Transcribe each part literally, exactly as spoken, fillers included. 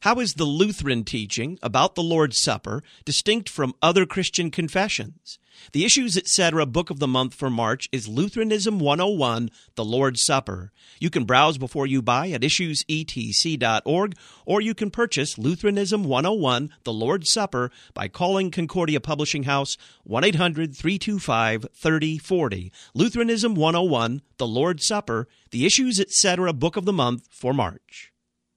How is the Lutheran teaching about the Lord's Supper distinct from other Christian confessions? The Issues Etc. Book of the Month for March is Lutheranism one oh one, The Lord's Supper. You can browse before you buy at issues e t c dot org, or you can purchase Lutheranism one oh one, The Lord's Supper by calling Concordia Publishing House one eight hundred, three two five, three oh four oh. Lutheranism one oh one, The Lord's Supper, The Issues Etc. Book of the Month for March.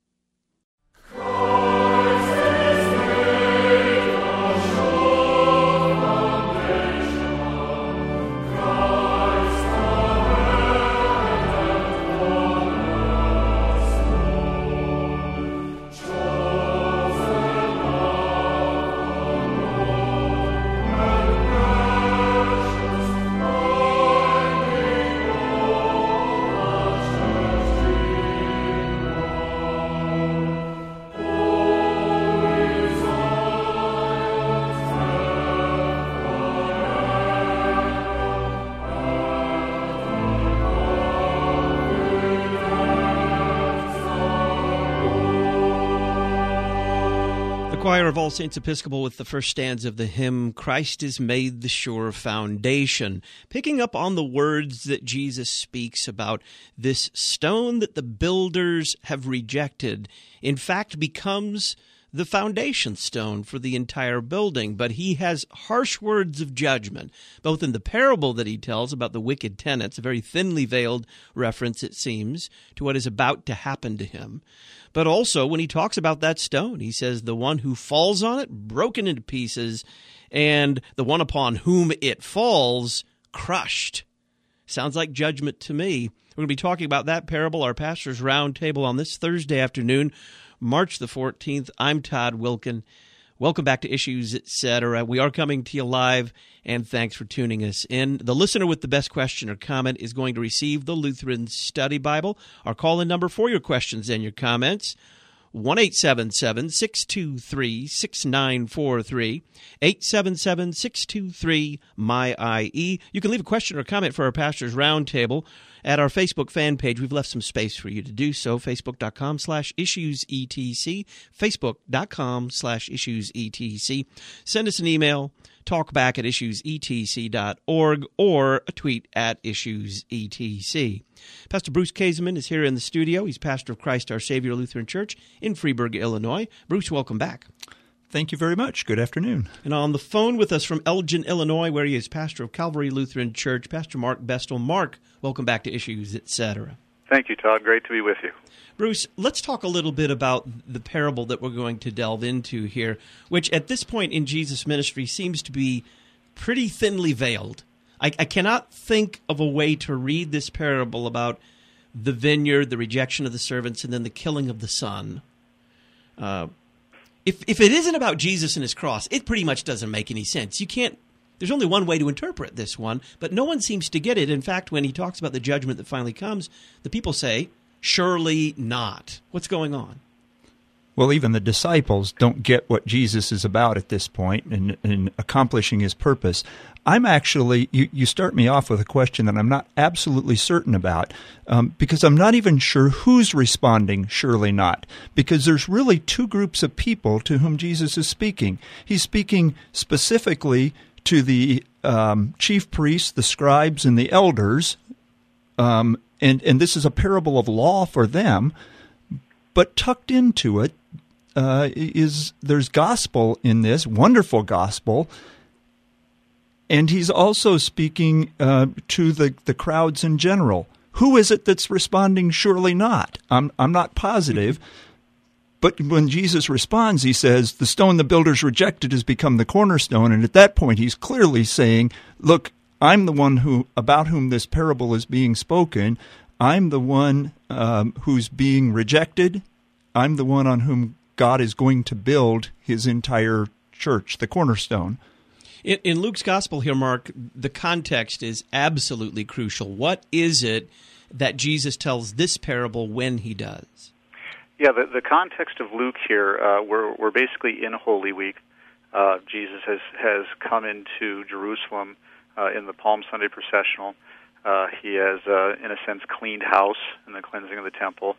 Choir of All Saints Episcopal with the first stanza of the hymn, Christ is made the sure foundation, picking up on the words that Jesus speaks about this stone that the builders have rejected, in fact becomes the foundation stone for the entire building. But he has harsh words of judgment, both in the parable that he tells about the wicked tenants, a very thinly veiled reference, it seems, to what is about to happen to him. But also when he talks about that stone, he says the one who falls on it, broken into pieces, and the one upon whom it falls, crushed. Sounds like judgment to me. We're going to be talking about that parable, our pastor's roundtable on this Thursday afternoon, March the fourteenth. I'm Todd Wilkin. Welcome back to Issues Etc. We are coming to you live, and thanks for tuning us in. The listener with the best question or comment is going to receive the Lutheran Study Bible. Our call-in number for your questions and your comments, one eight seven seven, six two three, six nine four three, eight seven seven, six two three, M Y I E. You can leave a question or comment for our Pastor's Roundtable at our Facebook fan page. We've left some space for you to do so, facebook.com slash issuesetc, facebook.com slash issuesetc. Send us an email, talkback at issuesetc dot org, or a tweet at issuesetc. Pastor Bruce Kaseman is here in the studio. He's pastor of Christ Our Savior Lutheran Church in Freeburg, Illinois. Bruce, welcome back. Thank you very much. Good afternoon. And on the phone with us from Elgin, Illinois, where he is pastor of Calvary Lutheran Church, Pastor Mark Bestel. Mark, welcome back to Issues Etc. Thank you, Todd. Great to be with you. Bruce, let's talk a little bit about the parable that we're going to delve into here, which at this point in Jesus' ministry seems to be pretty thinly veiled. I, I cannot think of a way to read this parable about the vineyard, the rejection of the servants, and then the killing of the son. Uh, if if it isn't about Jesus and his cross, it pretty much doesn't make any sense. You can't. There's only one way to interpret this one, but no one seems to get it. In fact, when he talks about the judgment that finally comes, the people say, surely not. What's going on? Well, even the disciples don't get what Jesus is about at this point in, in accomplishing his purpose. I'm actually, you, you start me off with a question that I'm not absolutely certain about, um, because I'm not even sure who's responding, surely not, because there's really two groups of people to whom Jesus is speaking. He's speaking specifically to the um, chief priests, the scribes, and the elders, um, and, and this is a parable of law for them, but tucked into it uh, is there's gospel in this, wonderful gospel, and he's also speaking uh, to the, the crowds in general. Who is it that's responding? Surely not. I'm I'm not positive. But when Jesus responds, he says, the stone the builders rejected has become the cornerstone. And at that point, he's clearly saying, look, I'm the one who about whom this parable is being spoken. I'm the one um, who's being rejected. I'm the one on whom God is going to build his entire church, the cornerstone. In, in Luke's gospel here, Mark, the context is absolutely crucial. What is it that Jesus tells this parable when he does? Yeah, the, the context of Luke here, uh, we're, we're basically in Holy Week. Uh, Jesus has, has come into Jerusalem uh, in the Palm Sunday processional. Uh, he has, uh, in a sense, cleaned house in the cleansing of the temple. Uh,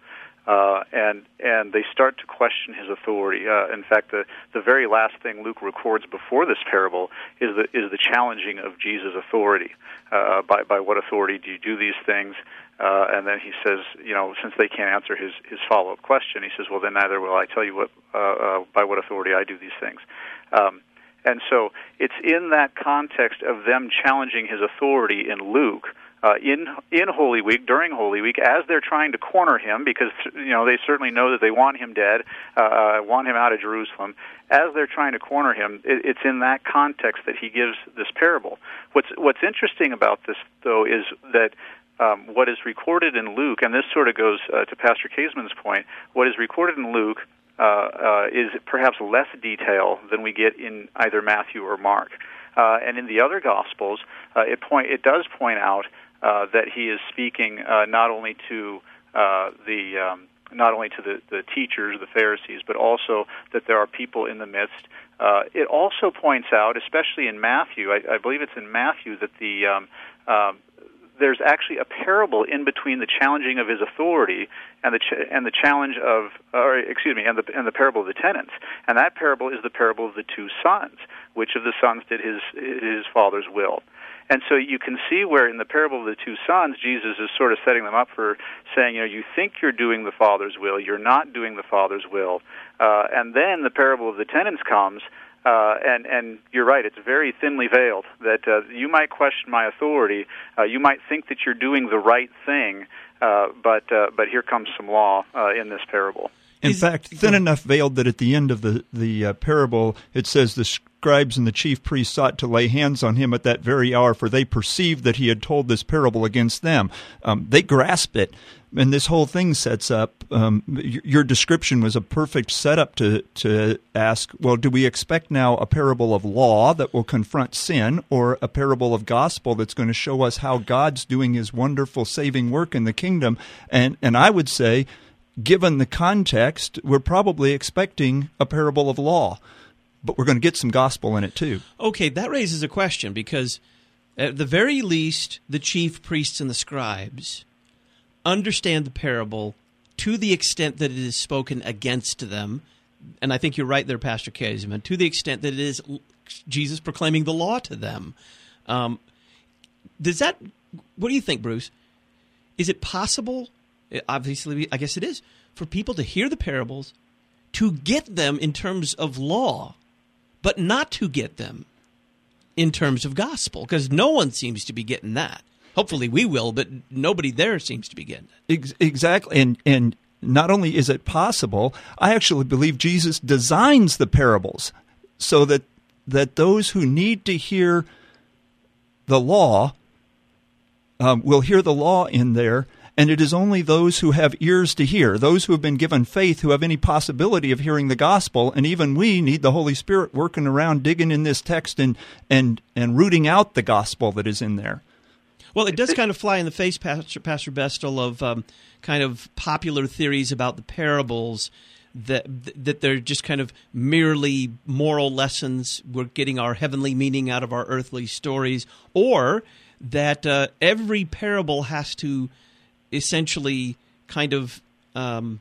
uh, and and they start to question his authority. Uh, in fact, the the very last thing Luke records before this parable is the is the challenging of Jesus' authority. Uh, by by what authority do you do these things? Uh, and then he says, you know, since they can't answer his, his follow-up question, he says, well, then neither will I tell you what uh, uh, by what authority I do these things. Um, and so it's in that context of them challenging his authority in Luke, uh, in in Holy Week, during Holy Week, as they're trying to corner him, because, you know, they certainly know that they want him dead, uh, want him out of Jerusalem. As they're trying to corner him, it, it's in that context that he gives this parable. What's What's interesting about this, though, is that Um, what is recorded in Luke, and this sort of goes uh, to Pastor Kaseman's point, what is recorded in Luke uh, uh, is perhaps less detail than we get in either Matthew or Mark. Uh, and in the other Gospels, uh, it point it does point out uh, that he is speaking uh, not only to uh, the um, not only to the, the teachers, the Pharisees, but also that there are people in the midst. Uh, it also points out, especially in Matthew, I, I believe it's in Matthew, that the um, um, there's actually a parable in between the challenging of his authority and the ch- and the challenge of, or excuse me, and the and the parable of the tenants. And that parable is the parable of the two sons. Which of the sons did his his father's will? And so you can see where in the parable of the two sons, Jesus is sort of setting them up for saying, you know, you think you're doing the Father's will, you're not doing the Father's will. Uh, and then the parable of the tenants comes, uh, and, and you're right, it's very thinly veiled, that uh, you might question my authority, uh, you might think that you're doing the right thing, uh, but uh, but here comes some law uh, in this parable. In fact, thin enough veiled that at the end of the, the uh, parable, it says the scribes and the chief priests sought to lay hands on him at that very hour, for they perceived that he had told this parable against them. Um, they grasp it, and this whole thing sets up, um, your description was a perfect setup to, to ask, well, do we expect now a parable of law that will confront sin, or a parable of gospel that's going to show us how God's doing his wonderful saving work in the kingdom? And, and I would say, given the context, we're probably expecting a parable of law, but we're going to get some gospel in it too. Okay, that raises a question, because at the very least, the chief priests and the scribes understand the parable to the extent that it is spoken against them, and I think you're right there, Pastor Kaseman, to the extent that it is Jesus proclaiming the law to them. Um, does that? What do you think, Bruce? Is it possible? Obviously, I guess it is, for people to hear the parables, to get them in terms of law, but not to get them in terms of gospel, because no one seems to be getting that. Hopefully we will, but nobody there seems to be getting it. Exactly, and and not only is it possible, I actually believe Jesus designs the parables so that that those who need to hear the law um, will hear the law in there. And it is only those who have ears to hear, those who have been given faith, who have any possibility of hearing the gospel. And even we need the Holy Spirit working around, digging in this text and and, and rooting out the gospel that is in there. Well, it does kind of fly in the face, Pastor, Pastor Bestel, of um, kind of popular theories about the parables, that that they're just kind of merely moral lessons. We're getting our heavenly meaning out of our earthly stories, or that uh, every parable has to essentially kind of um,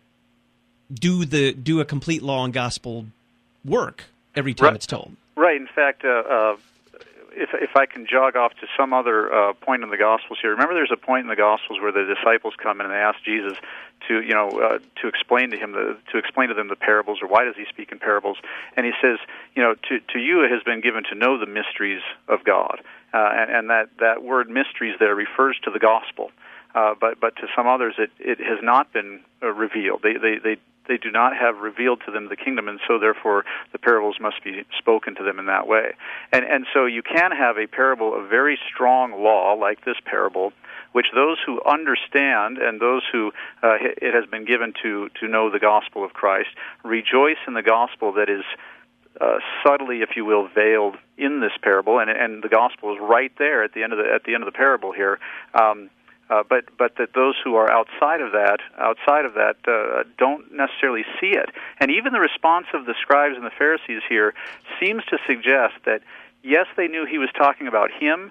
do the do a complete law and gospel work every time right. it's told. Right. In fact, uh, uh, if if I can jog off to some other uh, point in the Gospels here, remember there's a point in the Gospels where the disciples come in and they ask Jesus to you know uh, to explain to him the to explain to them the parables, or why does he speak in parables? And he says, you know, to to you it has been given to know the mysteries of God, uh, and, and that that word mysteries there refers to the gospel. Uh, but but to some others, it, it has not been uh, revealed. They, they they they do not have revealed to them the kingdom, and so therefore the parables must be spoken to them in that way. And and so you can have a parable of very strong law, like this parable, which those who understand and those who uh, it has been given to to know the gospel of Christ rejoice in the gospel that is Uh, subtly, if you will, veiled in this parable, and and the gospel is right there at the end of the at the end of the parable here. Um, Uh, but but that those who are outside of that, outside of that, uh, don't necessarily see it. And even the response of the scribes and the Pharisees here seems to suggest that, yes, they knew he was talking about him,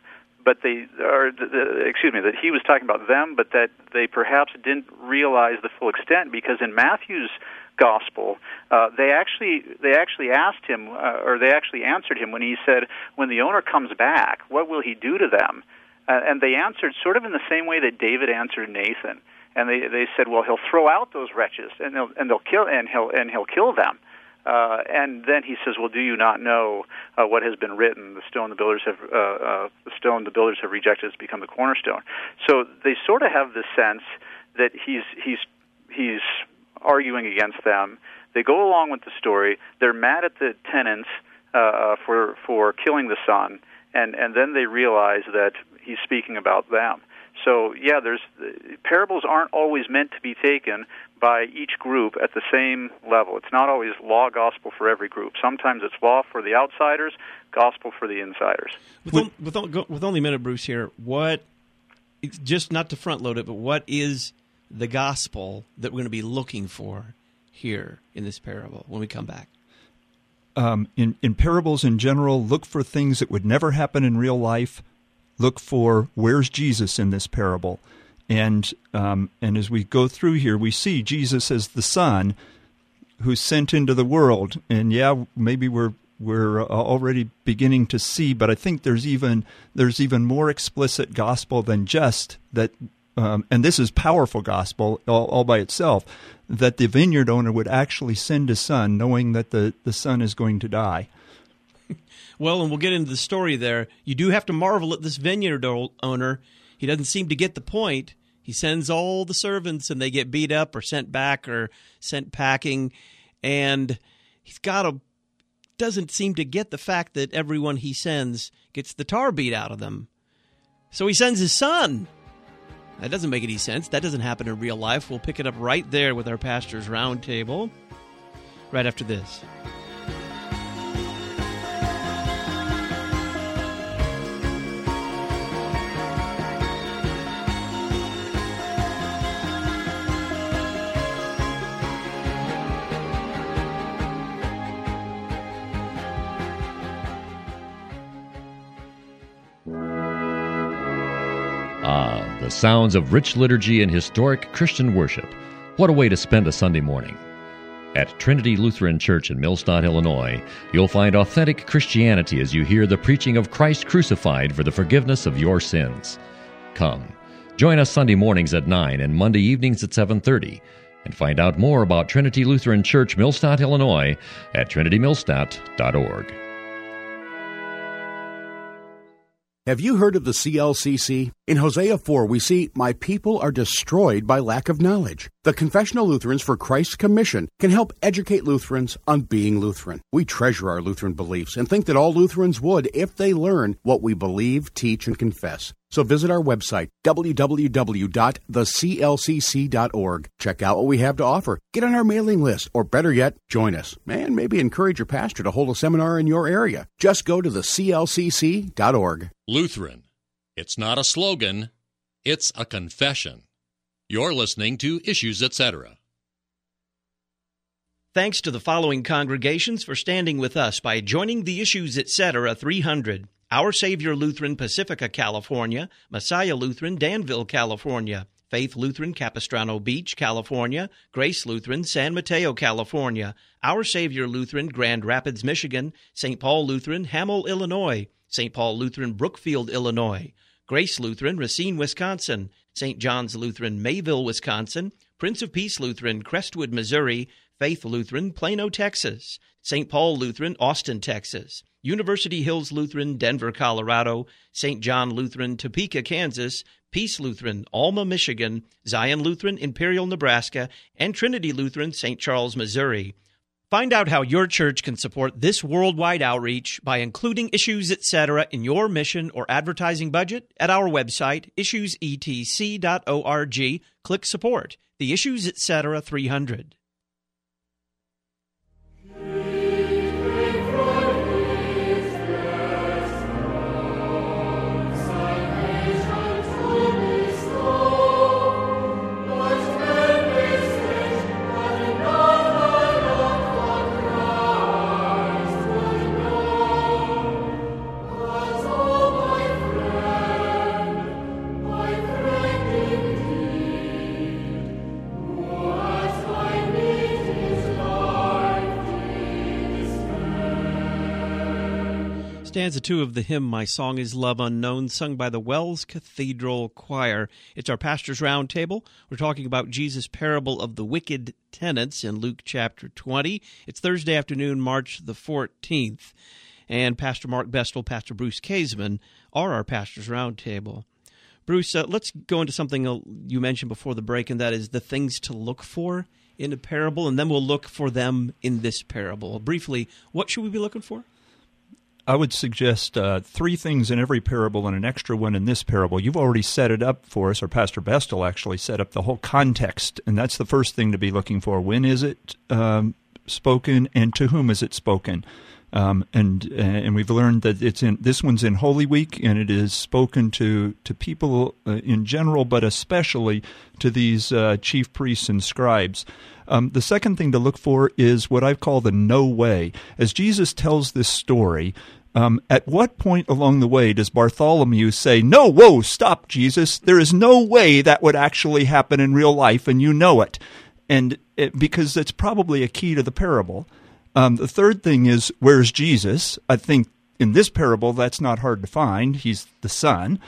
but they, or the, the, excuse me, that he was talking about them, but that they perhaps didn't realize the full extent, because in Matthew's gospel, uh, they actually they actually asked him, uh, or they actually answered him when he said, when the owner comes back, what will he do to them? Uh, and they answered sort of in the same way that David answered Nathan. And they, they said, well, he'll throw out those wretches, and they'll and they'll kill and he'll and he'll kill them. Uh, and then he says, well, do you not know uh, what has been written? The stone the builders have uh, uh, the stone the builders have rejected has become the cornerstone. So they sort of have this sense that he's he's he's arguing against them. They go along with the story. They're mad at the tenants uh, for for killing the son, and and then they realize that he's speaking about them. So yeah, there's parables aren't always meant to be taken by each group at the same level. It's not always law gospel for every group. Sometimes it's law for the outsiders, gospel for the insiders. With, with, with, with only a minute, Bruce, here, what, just not to front load it, but what is the gospel that we're going to be looking for here in this parable when we come back? Um, in, in parables in general, look for things that would never happen in real life. Look for where's Jesus in this parable. And um, and as we go through here, we see Jesus as the Son who's sent into the world. And yeah, maybe we're we're already beginning to see, but I think there's even there's even more explicit gospel than just that. Um, and this is powerful gospel all, all by itself, that the vineyard owner would actually send his son, knowing that the, the son is going to die. Well, and we'll get into the story there. You do have to marvel at this vineyard owner. He doesn't seem to get the point. He sends all the servants, and they get beat up or sent back or sent packing. And he's got a doesn't seem to get the fact that everyone he sends gets the tar beat out of them. So he sends his son. That doesn't make any sense. That doesn't happen in real life. We'll pick it up right there with our Pastor's Roundtable right after this. Ah, the sounds of rich liturgy and historic Christian worship. What a way to spend a Sunday morning. At Trinity Lutheran Church in Millstadt, Illinois, you'll find authentic Christianity as you hear the preaching of Christ crucified for the forgiveness of your sins. Come, join us Sunday mornings at nine and Monday evenings at seven thirty, and find out more about Trinity Lutheran Church, Millstadt, Illinois at trinity millstadt dot org. Have you heard of the C L C C? In Hosea four, we see, "My people are destroyed by lack of knowledge." The Confessional Lutherans for Christ's Commission can help educate Lutherans on being Lutheran. We treasure our Lutheran beliefs and think that all Lutherans would if they learn what we believe, teach, and confess. So visit our website, w w w dot the c l c c dot org. Check out what we have to offer. Get on our mailing list, or better yet, join us. And maybe encourage your pastor to hold a seminar in your area. Just go to the c l c c dot org. Lutheran. It's not a slogan, it's a confession. You're listening to Issues, et cetera. Thanks to the following congregations for standing with us by joining the Issues, et cetera three hundred. Our Savior Lutheran, Pacifica, California; Messiah Lutheran, Danville, California; Faith Lutheran, Capistrano Beach, California; Grace Lutheran, San Mateo, California; Our Savior Lutheran, Grand Rapids, Michigan; Saint Paul Lutheran, Hamel, Illinois; Saint Paul Lutheran, Brookfield, Illinois; Grace Lutheran, Racine, Wisconsin; Saint John's Lutheran, Mayville, Wisconsin; Prince of Peace Lutheran, Crestwood, Missouri; Faith Lutheran, Plano, Texas; Saint Paul Lutheran, Austin, Texas; University Hills Lutheran, Denver, Colorado; Saint John Lutheran, Topeka, Kansas; Peace Lutheran, Alma, Michigan; Zion Lutheran, Imperial, Nebraska; and Trinity Lutheran, Saint Charles, Missouri. Find out how your church can support this worldwide outreach by including Issues, et cetera in your mission or advertising budget at our website, issues e t c dot org. Click Support. The Issues, et cetera three hundred. Stanza two of the hymn, My Song is Love Unknown, sung by the Wells Cathedral Choir. It's our Pastor's Roundtable. We're talking about Jesus' parable of the wicked tenants in Luke chapter twenty. It's Thursday afternoon, March the fourteenth. And Pastor Mark Bestel, Pastor Bruce Kaseman are our Pastor's Roundtable. Bruce, uh, let's go into something you mentioned before the break, and that is the things to look for in a parable, and then we'll look for them in this parable. Briefly, what should we be looking for? I would suggest uh, three things in every parable and an extra one in this parable. You've already set it up for us, or Pastor Bestel actually set up the whole context, and that's the first thing to be looking for. When is it um, spoken, and to whom is it spoken? Um, and and we've learned that it's in this one's in Holy Week, and it is spoken to to people uh, in general, but especially to these uh, chief priests and scribes. Um, the second thing to look for is what I call the no way. As Jesus tells this story, um, at what point along the way does Bartholomew say, "No, whoa, stop, Jesus! There is no way that would actually happen in real life, and you know it," and it, because that's probably a key to the parable. Um, the third thing is, where's Jesus? I think in this parable, that's not hard to find. He's the Son.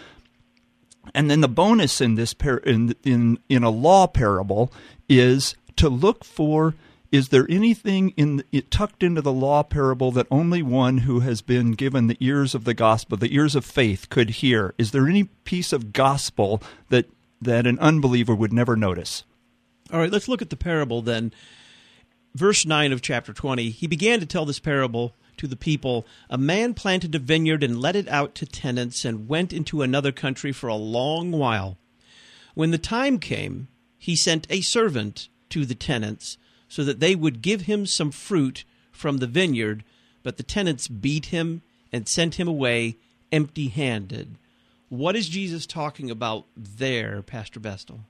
And then the bonus in this par- in, in in a law parable is to look for, is there anything in it tucked into the law parable that only one who has been given the ears of the gospel, the ears of faith, could hear? Is there any piece of gospel that that an unbeliever would never notice? All right, let's look at the parable then. Verse nine of chapter twenty, he began to tell this parable to the people. A man planted a vineyard and let it out to tenants and went into another country for a long while. When the time came, he sent a servant to the tenants so that they would give him some fruit from the vineyard, but the tenants beat him and sent him away empty-handed. What is Jesus talking about there, Pastor Bestel?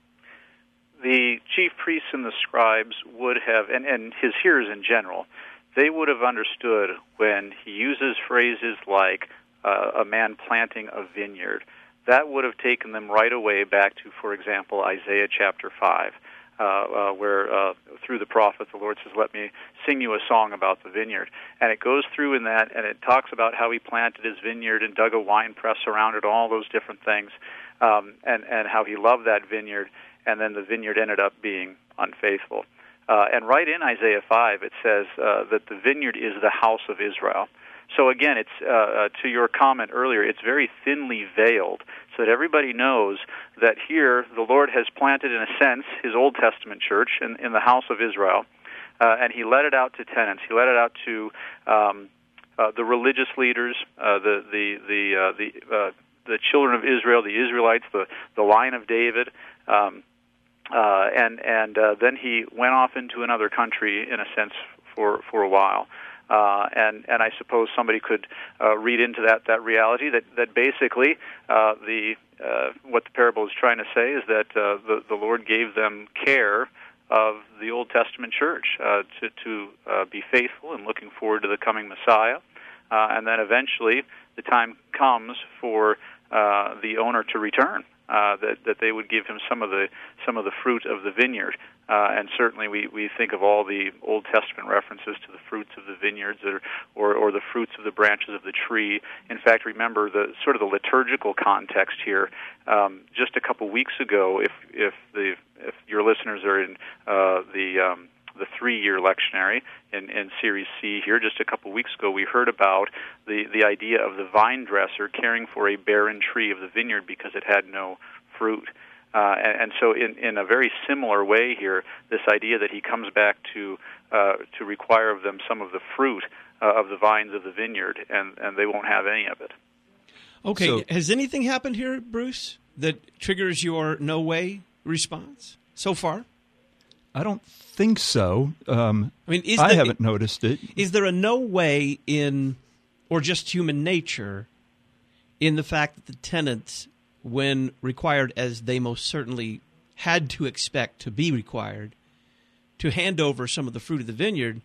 The chief priests and the scribes would have, and, and his hearers in general, they would have understood when he uses phrases like uh, a man planting a vineyard. That would have taken them right away back to, for example, Isaiah chapter five, uh, uh, where uh, through the prophet the Lord says, "Let me sing you a song about the vineyard." And it goes through in that, and it talks about how he planted his vineyard and dug a wine press around it, all those different things, um, and, and how he loved that vineyard. And then the vineyard ended up being unfaithful. Uh, and right in Isaiah five, it says uh, that the vineyard is the house of Israel. So again, it's uh, uh, to your comment earlier, it's very thinly veiled, so that everybody knows that here the Lord has planted, in a sense, his Old Testament church in, in the house of Israel, uh, and he let it out to tenants. He let it out to um, uh, the religious leaders, uh, the the the uh, the uh, the children of Israel, the Israelites, the the line of David. Um, Uh, and and uh, then he went off into another country, in a sense, for for a while. Uh, and and I suppose somebody could uh, read into that that reality that that basically uh, the uh, what the parable is trying to say is that uh, the the Lord gave them care of the Old Testament church uh, to to uh, be faithful and looking forward to the coming Messiah, uh, and then eventually the time comes for uh, the owner to return. Uh, that that they would give him some of the some of the fruit of the vineyard, uh, and certainly we, we think of all the Old Testament references to the fruits of the vineyards, or, or or the fruits of the branches of the tree. In fact, remember the sort of the liturgical context here. Um, just a couple weeks ago, if if the if your listeners are in uh, the um, the three-year lectionary in, in Series C here, just a couple weeks ago, we heard about the, the idea of the vine dresser caring for a barren tree of the vineyard because it had no fruit. Uh, and, and so in, in a very similar way here, this idea that he comes back to uh, to require of them some of the fruit uh, of the vines of the vineyard, and, and they won't have any of it. Okay, So, has anything happened here, Bruce, that triggers your no way response so far? I don't think so. Um, I mean, is I the, haven't noticed it. Is there a no way in, or just human nature, in the fact that the tenants, when required, as they most certainly had to expect to be required, to hand over some of the fruit of the vineyard,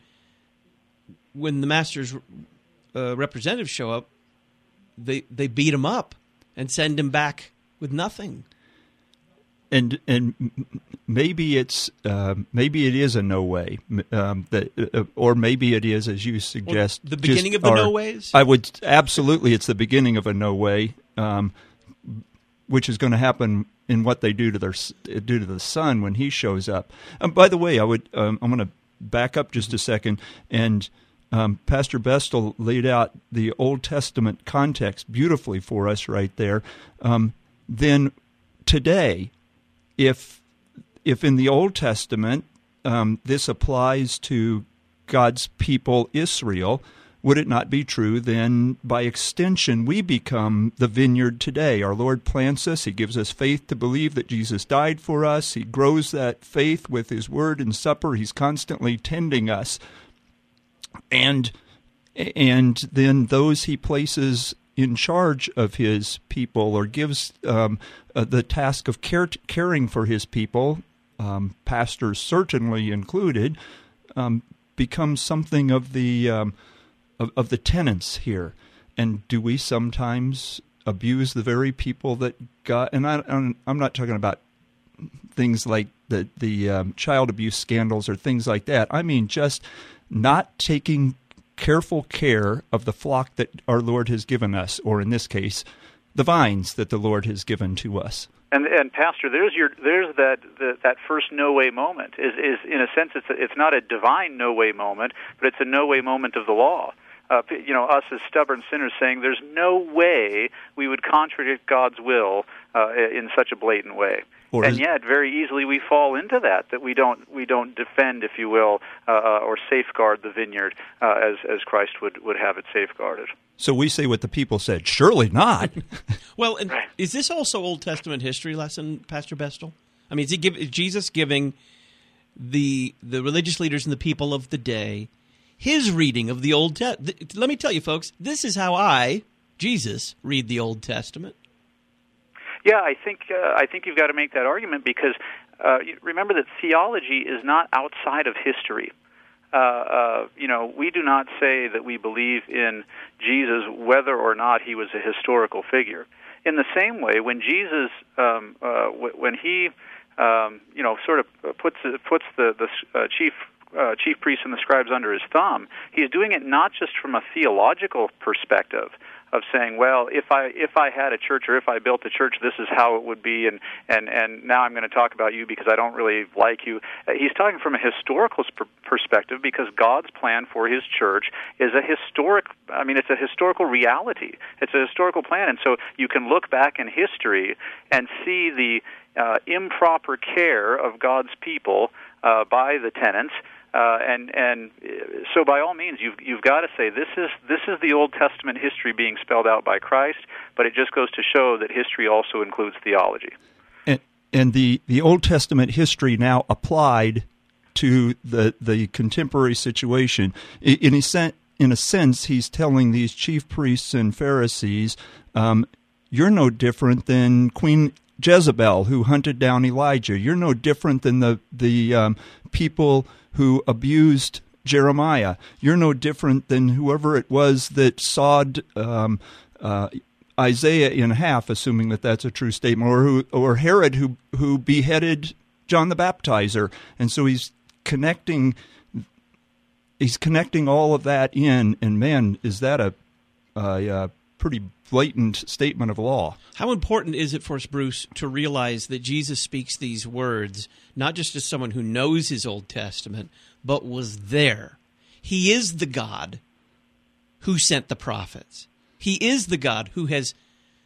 when the master's uh, representatives show up, they they beat him up and send him back with nothing? and and maybe it's uh, maybe it is a no way, um, that, uh, or maybe it is, as you suggest, well, the beginning just of the our, no ways. I would absolutely. It's the beginning of a no way, um, which is going to happen in what they do to their do to the Son when he shows up. Um, by the way, I would um, I'm going to back up just a second, and um, Pastor Bestel laid out the Old Testament context beautifully for us right there. Um, then today, if if in the Old Testament um, this applies to God's people Israel, would it not be true then, by extension, we become the vineyard today? Our Lord plants us. He gives us faith to believe that Jesus died for us. He grows that faith with His Word and supper. He's constantly tending us. And, and then those He places in charge of His people, or gives um, uh, the task of care, caring for His people, um, pastors certainly included, um, becomes something of the... Um, Of, of the tenants here. And do we sometimes abuse the very people that God, and I, I'm, I'm not talking about things like the, the um, child abuse scandals or things like that. I mean just not taking careful care of the flock that our Lord has given us, or in this case, the vines that the Lord has given to us. And, and Pastor, there's your there's that the, that first no way moment. Is is in a sense it's a, it's not a divine no way moment, but it's a no way moment of the law. Uh, you know, us as stubborn sinners saying there's no way we would contradict God's will uh, in such a blatant way. Or and yet, very easily we fall into that, that we don't we don't defend, if you will, uh, or safeguard the vineyard uh, as as Christ would, would have it safeguarded. So we say what the people said. Surely not. Well, and is this also Old Testament history lesson, Pastor Bestel? I mean, is, he give, is Jesus giving the the religious leaders and the people of the day his reading of the Old Testament? Let me tell you, folks, this is how I, Jesus, read the Old Testament. Yeah, I think uh, I think you've got to make that argument, because uh, remember that theology is not outside of history. Uh, uh, you know, we do not say that we believe in Jesus whether or not he was a historical figure. In the same way, when Jesus, um, uh, w- when he, um, you know, sort of puts puts the the uh, chief uh, chief priests and the scribes under his thumb, he's doing it not just from a theological perspective of saying, well, if I if I had a church, or if I built a church, this is how it would be, and and, and now I'm going to talk about you because I don't really like you. Uh, he's talking from a historical sp- perspective, because God's plan for his church is a historic, I mean, it's a historical reality. It's a historical plan, and so you can look back in history and see the uh, improper care of God's people uh, by the tenants. Uh, and and so, by all means, you've you've got to say this is this is the Old Testament history being spelled out by Christ. But it just goes to show that history also includes theology. And, and the, the Old Testament history now applied to the the contemporary situation. In a sense, in a sense, he's telling these chief priests and Pharisees, um, "You're no different than Queen Jezebel, who hunted down Elijah. You're no different than the the um, people who abused Jeremiah. You're no different than whoever it was that sawed um, uh, Isaiah in half," assuming that that's a true statement, or who, or Herod, who who beheaded John the Baptizer. And so he's connecting, he's connecting all of that in. And man, is that a, a, a pretty blatant statement of law. How important is it for us, Bruce, to realize that Jesus speaks these words not just as someone who knows his Old Testament, but was there? He is the God who sent the prophets. He is the God who has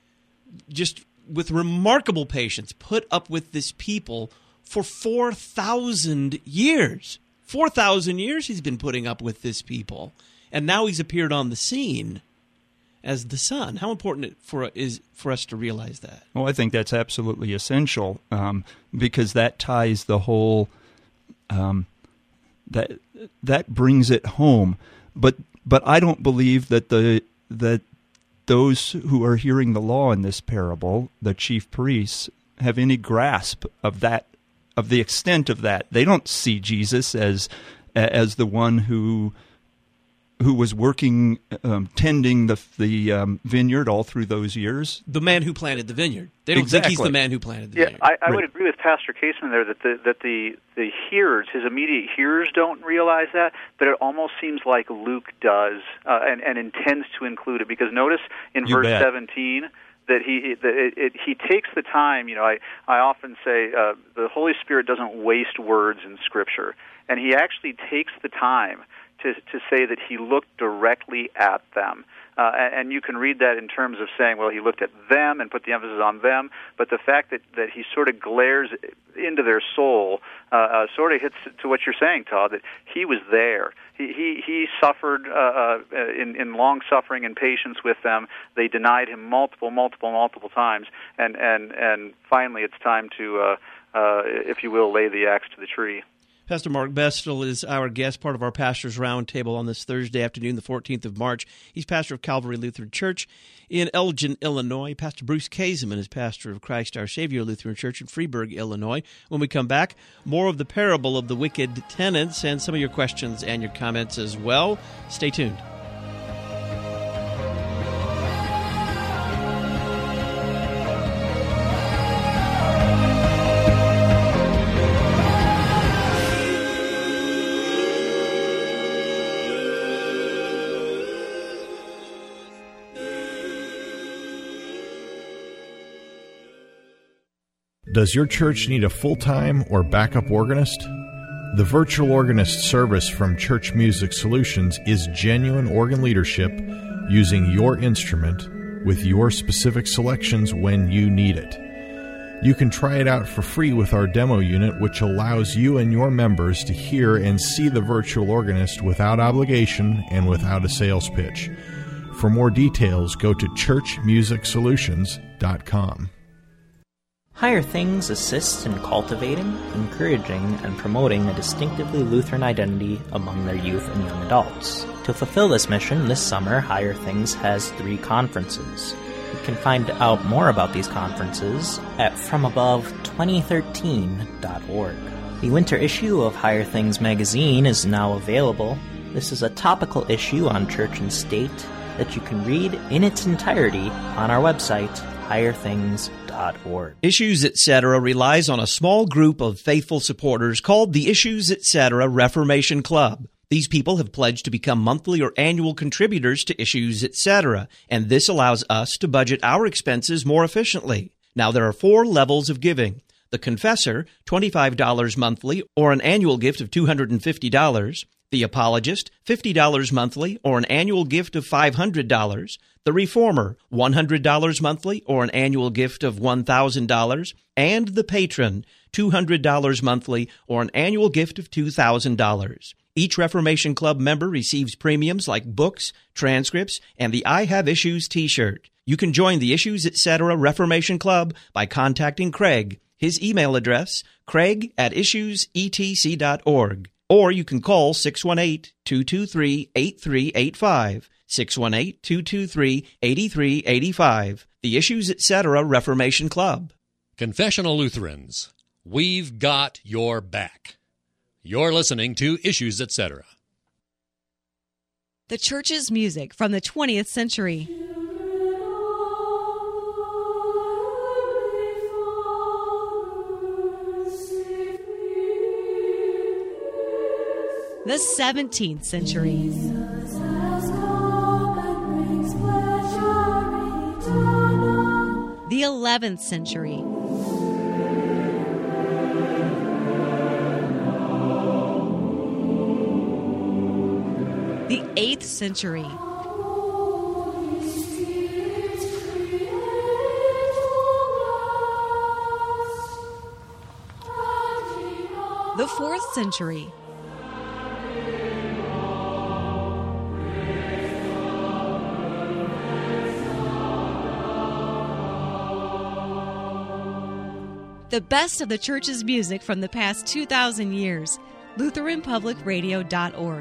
just, with remarkable patience, put up with this people for four thousand years. four thousand years he's been putting up with this people. And now he's appeared on the scene as the Son. How important it for is for us to realize that? Well, I think that's absolutely essential, um, because that ties the whole, um, that that brings it home. But but I don't believe that the that those who are hearing the law in this parable, the chief priests, have any grasp of that, of the extent of that. They don't see Jesus as as the one who who was working, um, tending the the um, vineyard all through those years. The man who planted the vineyard. They don't exactly. think he's the man who planted the yeah, vineyard. I, I right. would agree with Pastor Caseman there that the that the the hearers, his immediate hearers, don't realize that, but it almost seems like Luke does uh, and and intends to include it, because notice in You verse bet. seventeen. That he that it, it, he takes the time. You know, I I often say uh, the Holy Spirit doesn't waste words in Scripture, and he actually takes the time to to say that he looked directly at them. Uh, and you can read that in terms of saying, well, he looked at them and put the emphasis on them, but the fact that, that he sort of glares into their soul uh, uh, sort of hits to what you're saying, Todd, that he was there. He he, he suffered uh, uh, in, in long suffering and patience with them. They denied him multiple, multiple, multiple times, and, and, and finally it's time to, uh, uh, if you will, lay the axe to the tree. Pastor Mark Bestel is our guest, part of our Pastors Roundtable on this Thursday afternoon, the fourteenth of March. He's pastor of Calvary Lutheran Church in Elgin, Illinois. Pastor Bruce Kaseman is pastor of Christ Our Savior Lutheran Church in Freeburg, Illinois. When we come back, more of the parable of the wicked tenants and some of your questions and your comments as well. Stay tuned. Does your church need a full-time or backup organist? The Virtual Organist service from Church Music Solutions is genuine organ leadership using your instrument with your specific selections when you need it. You can try it out for free with our demo unit, which allows you and your members to hear and see the virtual organist without obligation and without a sales pitch. For more details, go to church music solutions dot com. Higher Things assists in cultivating, encouraging, and promoting a distinctively Lutheran identity among their youth and young adults. To fulfill this mission, this summer, Higher Things has three conferences. You can find out more about these conferences at from above twenty thirteen dot org. The winter issue of Higher Things magazine is now available. This is a topical issue on church and state that you can read in its entirety on our website, higher things dot org. Issues Etc. relies on a small group of faithful supporters called the Issues Etc. Reformation Club. These people have pledged to become monthly or annual contributors to Issues Etc., and this allows us to budget our expenses more efficiently. Now, there are four levels of giving. The Confessor, twenty-five dollars monthly, or an annual gift of two hundred fifty dollars. The Apologist, fifty dollars monthly, or an annual gift of five hundred dollars. The Reformer, one hundred dollars monthly, or an annual gift of one thousand dollars. And the Patron, two hundred dollars monthly, or an annual gift of two thousand dollars. Each Reformation Club member receives premiums like books, transcripts, and the I Have Issues t-shirt. You can join the Issues Etc. Reformation Club by contacting Craig. His email address, craig at issues e t c dot org. Or you can call six one eight, two two three, eight three eight five, six one eight, two two three, eight three eight five. The Issues Etc. Reformation Club. Confessional Lutherans, we've got your back. You're listening to Issues Etc. The church's music from the twentieth century. The seventeenth century. The eleventh century. The eighth century. The fourth century. The best of the church's music from the past two thousand years. Lutheran Public Radio dot org.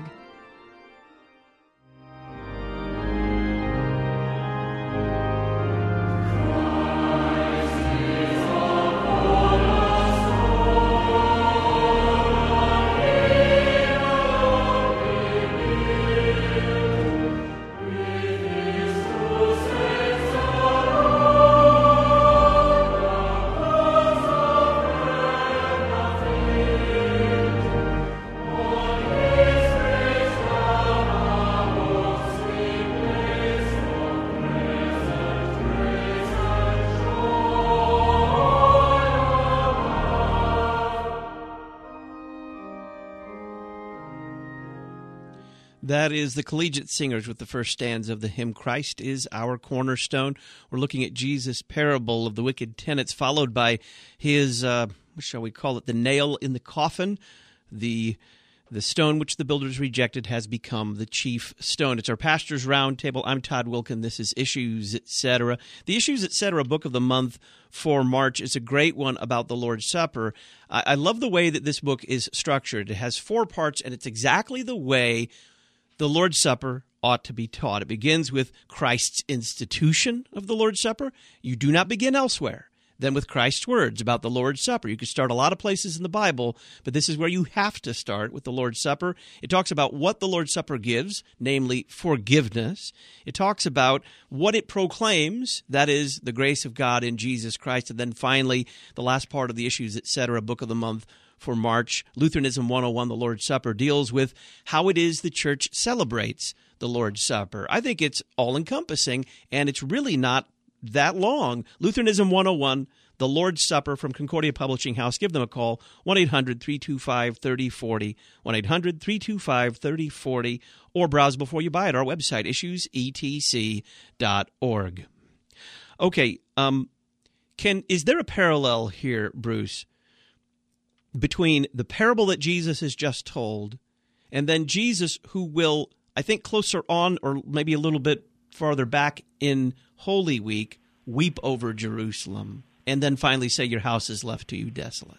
That is the Collegiate Singers with the first stanza of the hymn, Christ is Our Cornerstone. We're looking at Jesus' parable of the wicked tenants, followed by his, uh, what shall we call it, the nail in the coffin. The the stone which the builders rejected has become the chief stone. It's our Pastor's Roundtable. I'm Todd Wilkin. This is Issues, et cetera. The Issues, et cetera. book of the month for March is a great one about the Lord's Supper. I, I love the way that this book is structured. It has four parts, and it's exactly the way the Lord's Supper ought to be taught. It begins with Christ's institution of the Lord's Supper. You do not begin elsewhere than with Christ's words about the Lord's Supper. You could start a lot of places in the Bible, but this is where you have to start, with the Lord's Supper. It talks about what the Lord's Supper gives, namely forgiveness. It talks about what it proclaims, that is, the grace of God in Jesus Christ. And then finally, the last part of the Issues, et cetera. book of the month for March, Lutheranism one oh one, the Lord's Supper, deals with how it is the church celebrates the Lord's Supper. I think it's all-encompassing, and it's really not that long. Lutheranism one oh one, the Lord's Supper, from Concordia Publishing House. Give them a call, one eight hundred three two five three oh four oh, one eight hundred three two five three oh four oh, or browse before you buy at our website, issues e t c dot org. Okay, um, can is there a parallel here, Bruce, between the parable that Jesus has just told and then Jesus, who will, I think closer on, or maybe a little bit farther back in Holy Week, weep over Jerusalem, and then finally say, your house is left to you desolate?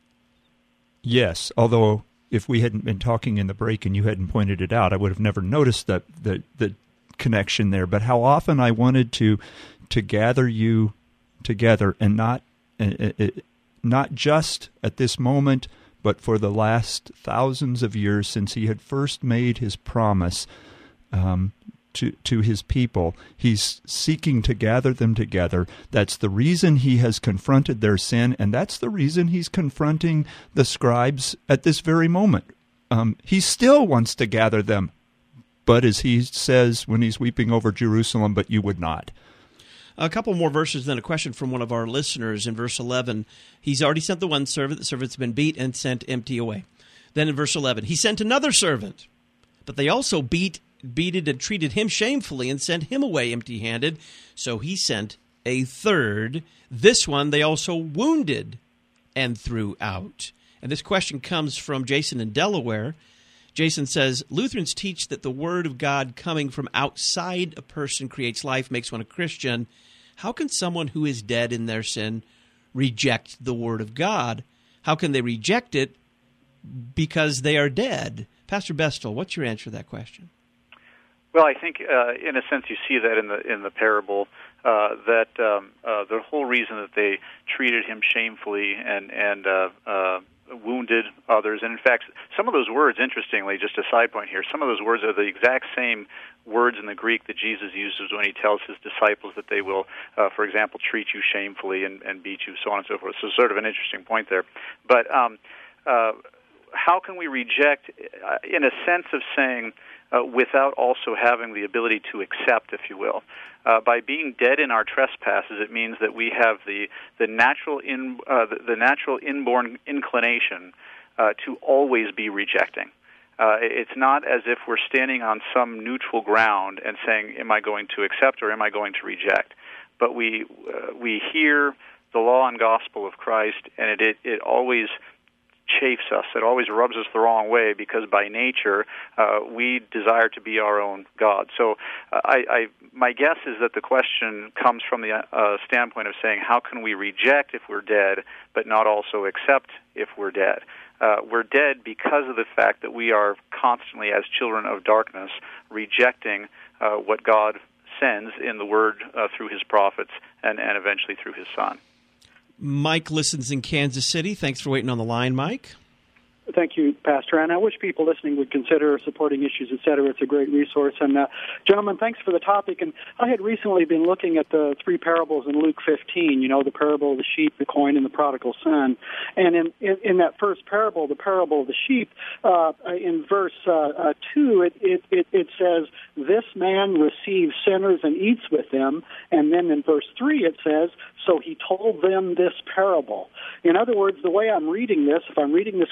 Yes, although if we hadn't been talking in the break and you hadn't pointed it out, I would have never noticed that the, the connection there. But how often I wanted to to gather you together, and not uh, uh, not just at this moment, but for the last thousands of years since he had first made his promise um, to to his people. He's seeking to gather them together. That's the reason he has confronted their sin, and that's the reason he's confronting the scribes at this very moment. Um, he still wants to gather them, but as he says when he's weeping over Jerusalem, but you would not. A couple more verses, then a question from one of our listeners in verse eleven. He's already sent the one servant. The servant's been beat and sent empty away. Then in verse eleven, he sent another servant, but they also beat, beated and treated him shamefully and sent him away empty-handed. So he sent a third. This one they also wounded and threw out. And this question comes from Jason in Delaware. Jason says, Lutherans teach that the Word of God coming from outside a person creates life, makes one a Christian. How can someone who is dead in their sin reject the Word of God? How can they reject it because they are dead? Pastor Bestel, what's your answer to that question? Well, I think, uh, in a sense, you see that in the in the parable, uh, that um, uh, the whole reason that they treated him shamefully and and uh, uh, wounded others, and in fact, some of those words, interestingly, just a side point here, some of those words are the exact same words in the Greek that Jesus uses when he tells his disciples that they will, uh, for example, treat you shamefully and, and beat you, so on and so forth. So sort of an interesting point there. But um, uh, how can we reject, uh, in a sense of saying, uh, without also having the ability to accept, if you will? Uh, by being dead in our trespasses, it means that we have the the natural in uh, the, the natural inborn inclination uh, to always be rejecting. Uh, it's not as if we're standing on some neutral ground and saying, "Am I going to accept or am I going to reject?" But we uh, we hear the law and gospel of Christ, and it it, it always chafes us. It always rubs us the wrong way because by nature uh, we desire to be our own God. So uh, I, I, my guess is that the question comes from the uh, standpoint of saying, how can we reject if we're dead, but not also accept if we're dead? Uh, we're dead because of the fact that we are constantly, as children of darkness, rejecting uh, what God sends in the Word uh, through His prophets and, and eventually through His Son. Mike listens in Kansas City. Thanks for waiting on the line, Mike. Thank you, Pastor. And I wish people listening would consider supporting Issues, et cetera. It's a great resource. And, uh, gentlemen, thanks for the topic. And I had recently been looking at the three parables in Luke fifteen, you know, the parable of the sheep, the coin, and the prodigal son. And in, in, in that first parable, the parable of the sheep, uh, in verse uh, uh, two, it, it, it, it says, this man receives sinners and eats with them. And then in verse three, it says, so he told them this parable. In other words, the way I'm reading this, if I'm reading this correctly,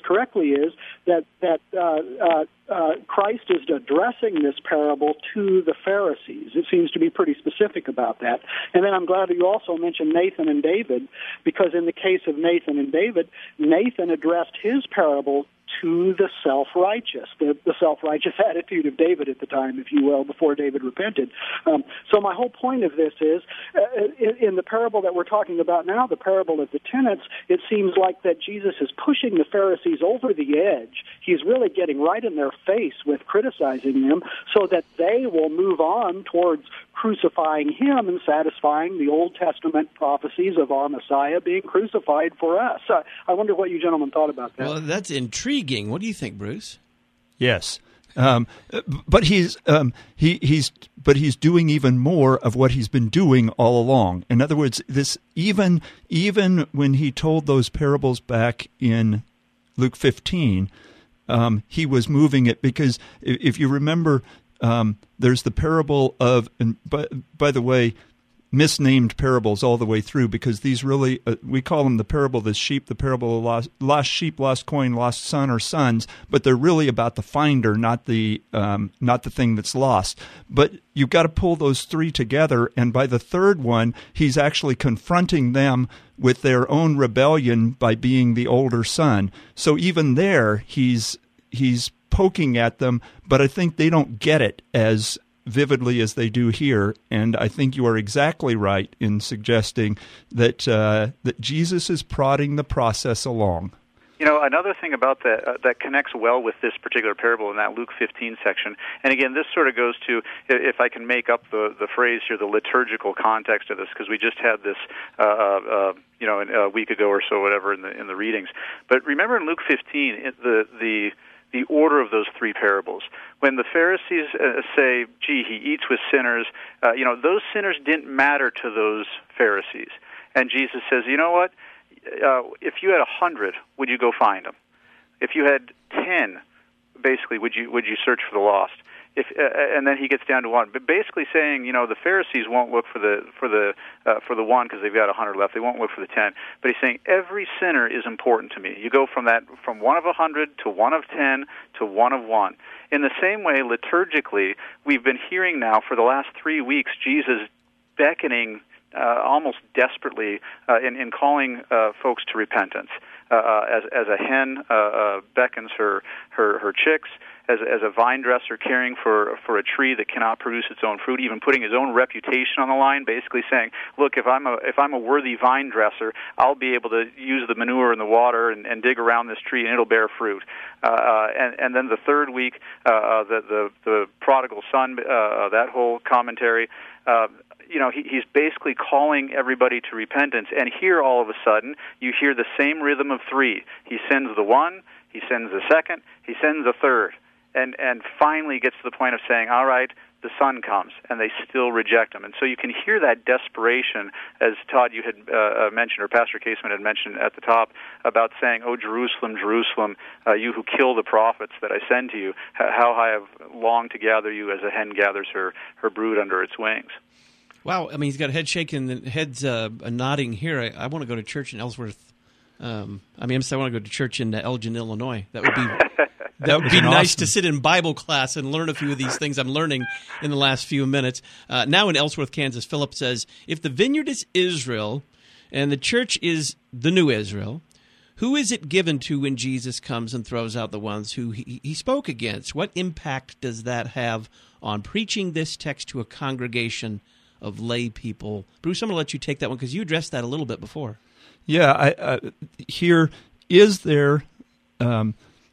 simply is that that uh, uh, uh, Christ is addressing this parable to the Pharisees. It seems to be pretty specific about that. And then I'm glad that you also mentioned Nathan and David, because in the case of Nathan and David, Nathan addressed his parable to the self-righteous, the, the self-righteous attitude of David at the time, if you will, before David repented. Um, so my whole point of this is, uh, in, in the parable that we're talking about now, the parable of the tenants, it seems like that Jesus is pushing the Pharisees over the edge. He's really getting right in their face with criticizing them so that they will move on towards crucifying him and satisfying the Old Testament prophecies of our Messiah being crucified for us. Uh, I wonder what you gentlemen thought about that. Well, that's intriguing. What do you think, Bruce? Yes, um, but he's um, he, he's but he's doing even more of what he's been doing all along. In other words, this even even when he told those parables back in Luke fifteen, um, he was moving it, because if you remember. Um, there's the parable of, and by, by the way, misnamed parables all the way through, because these really, uh, we call them the parable of the sheep, the parable of lost, lost sheep, lost coin, lost son or sons, but they're really about the finder, not the um, not the thing that's lost. But you've got to pull those three together, and by the third one, he's actually confronting them with their own rebellion by being the older son. So even there, he's he's poking at them, but I think they don't get it as vividly as they do here. And I think you are exactly right in suggesting that uh, that Jesus is prodding the process along. You know, another thing about that uh, that connects well with this particular parable in that Luke fifteen section, and again, this sort of goes to, if I can make up the, the phrase here, the liturgical context of this, because we just had this, uh, uh, you know, a week ago or so, whatever, in the in the readings. But remember in Luke fifteen, it, the the the order of those three parables. When the Pharisees uh, say, gee, he eats with sinners, uh, you know, those sinners didn't matter to those Pharisees. And Jesus says, you know what? Uh, if you had a hundred, would you go find them? If you had ten, basically, would you would you search for the lost? If uh, and then he gets down to one, but basically saying, you know, the Pharisees won't look for the for the uh, for the one because they've got a hundred left. They won't look for the ten. But he's saying every sinner is important to me. You go from that from one of a hundred to one of ten to one of one. In the same way, liturgically, we've been hearing now for the last three weeks Jesus beckoning uh, almost desperately uh, in in calling uh, folks to repentance. Uh, as as a hen uh, uh, beckons her her her chicks. As, as a vine dresser caring for for a tree that cannot produce its own fruit, even putting his own reputation on the line, basically saying, "Look, if I'm a if I'm a worthy vine dresser, I'll be able to use the manure and the water and, and dig around this tree, and it'll bear fruit." Uh, uh, and and then the third week, uh, the the the prodigal son, uh, that whole commentary. Uh, You know, he, he's basically calling everybody to repentance. And here, all of a sudden, you hear the same rhythm of three. He sends the one, he sends the second, he sends the third. And and finally gets to the point of saying, all right, the son comes, and they still reject him. And so you can hear that desperation, as Todd, you had uh, mentioned, or Pastor Caseman had mentioned at the top, about saying, oh, Jerusalem, Jerusalem, uh, you who kill the prophets that I send to you, how I have longed to gather you as a hen gathers her, her brood under its wings. Wow, I mean, he's got a head shaking, and heads uh, nodding here. I, I want to go to church in Ellsworth. Um, I mean, I'm saying I want to go to church in Elgin, Illinois. That would be that would be nice awesome. to sit in Bible class and learn a few of these things I'm learning in the last few minutes. Uh, now in Ellsworth, Kansas, Philip says, if the vineyard is Israel and the church is the new Israel, who is it given to when Jesus comes and throws out the ones who he, he spoke against? What impact does that have on preaching this text to a congregation of lay people? Bruce, I'm going to let you take that one because you addressed that a little bit before. Yeah, I, uh, here, is there, um,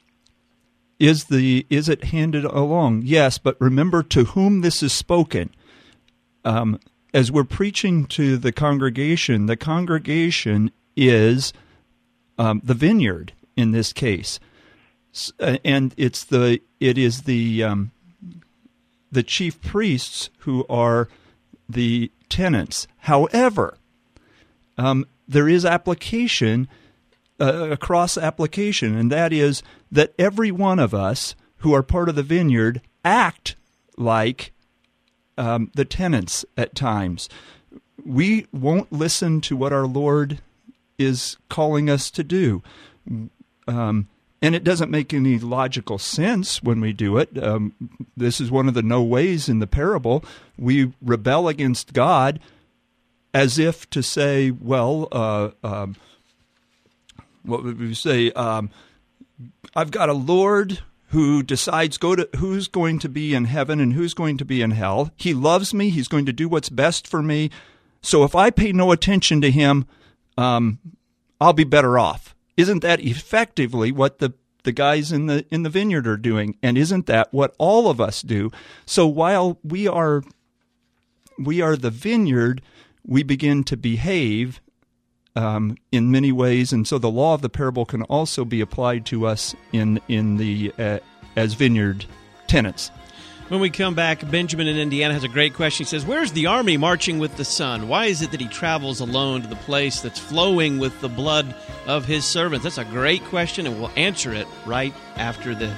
is the is it handed along? Yes, but remember to whom this is spoken. Um, as we're preaching to the congregation, the congregation is um, the vineyard in this case, and it's the it is the um, the chief priests who are the tenants. However, um, there is application, uh, a cross application, and that is that every one of us who are part of the vineyard act like um, the tenants at times. We won't listen to what our Lord is calling us to do. Um, And it doesn't make any logical sense when we do it. Um, this is one of the no ways in the parable. We rebel against God as if to say, well, uh, um, what would we say? Um, I've got a Lord who decides go to who's going to be in heaven and who's going to be in hell. He loves me. He's going to do what's best for me. So if I pay no attention to him, um, I'll be better off. Isn't that effectively what the, the guys in the in the vineyard are doing? And isn't that what all of us do? So while we are we are the vineyard, we begin to behave um, in many ways, and so the law of the parable can also be applied to us in in the uh, as vineyard tenants. When we come back, Benjamin in Indiana has a great question. He says, where's the army marching with the sun? Why is it that he travels alone to the place that's flowing with the blood of his servants? That's a great question, and we'll answer it right after this.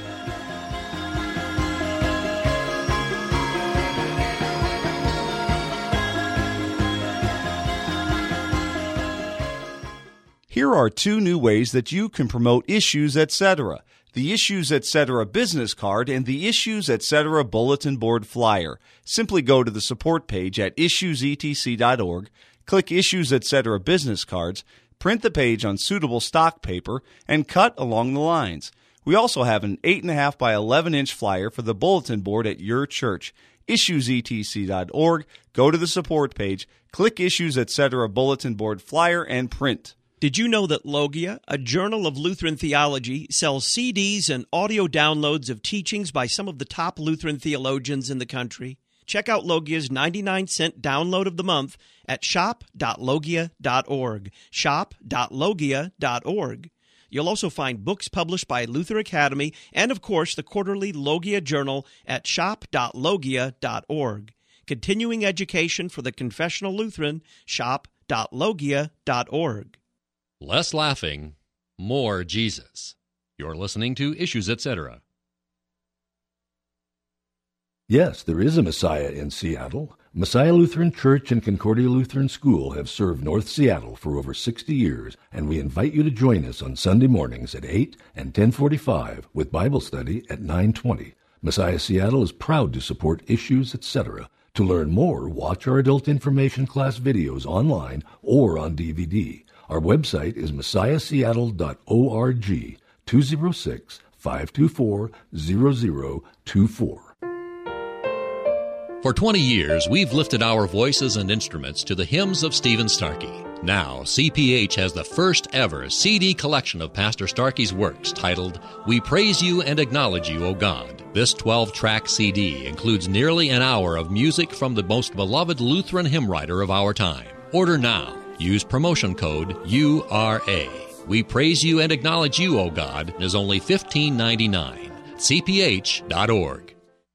Here are two new ways that you can promote Issues Etc. The Issues Etc. business card and the Issues Etc. bulletin board flyer. Simply go to the support page at issues e t c dot org, click Issues Etc. business cards, print the page on suitable stock paper, and cut along the lines. We also have an eight point five by eleven inch flyer for the bulletin board at your church. issues e t c dot org, go to the support page, click Issues Etc. bulletin board flyer, and print. Did you know that Logia, a journal of Lutheran theology, sells C Ds and audio downloads of teachings by some of the top Lutheran theologians in the country? Check out Logia's ninety-nine cent download of the month at shop dot logia dot org, shop dot logia dot org. You'll also find books published by Luther Academy and, of course, the quarterly Logia Journal at shop dot logia dot org. Continuing education for the confessional Lutheran, shop dot logia dot org. Less laughing, more Jesus. You're listening to Issues Etc. Yes, there is a Messiah in Seattle. Messiah Lutheran Church and Concordia Lutheran School have served North Seattle for over sixty years, and we invite you to join us on Sunday mornings at eight and ten forty-five with Bible study at nine twenty. Messiah Seattle is proud to support Issues Etc. To learn more, watch our adult information class videos online or on D V D. Our website is messiah seattle dot org, two oh six, five two four, zero zero two four. For twenty years, we've lifted our voices and instruments to the hymns of Stephen Starkey. Now, C P H has the first ever C D collection of Pastor Starkey's works titled, We Praise You and Acknowledge You, O God. This twelve-track C D includes nearly an hour of music from the most beloved Lutheran hymn writer of our time. Order now. Use promotion code U R A. We Praise You and Acknowledge You, O God, is only fifteen ninety-nine. c p h dot org.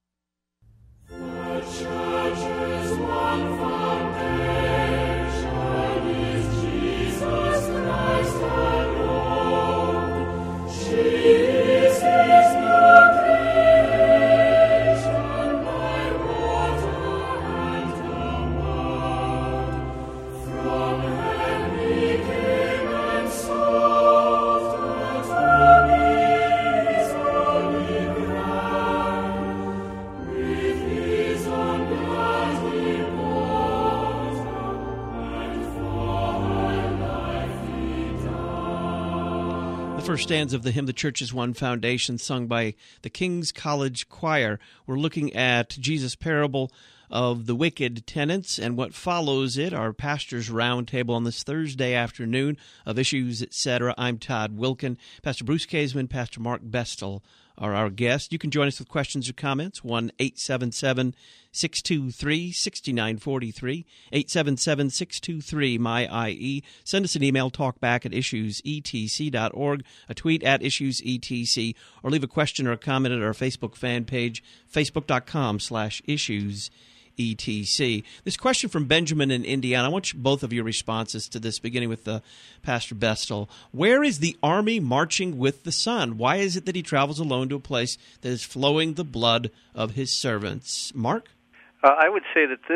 First stanza of the hymn, The Church is One Foundation, sung by the King's College Choir. We're looking at Jesus' parable of the wicked tenants and what follows it, our pastor's roundtable on this Thursday afternoon of Issues, et cetera. I'm Todd Wilkin. Pastor Bruce Kaisman, Pastor Mark Bestel are our guests. You can join us with questions or comments, one eight seven seven, six two three, six nine four three, eight seven seven, six two three, M Y I E. Send us an email, talkback at issues e t c dot org, a tweet at issues e t c, or leave a question or a comment at our Facebook fan page, facebook.com slash issues. E T C. This question from Benjamin in Indiana. I want you, both of your responses to this, beginning with uh, Pastor Bestel. Where is the army marching with the sun? Why is it that he travels alone to a place that is flowing the blood of his servants? Mark? Uh, I would say that this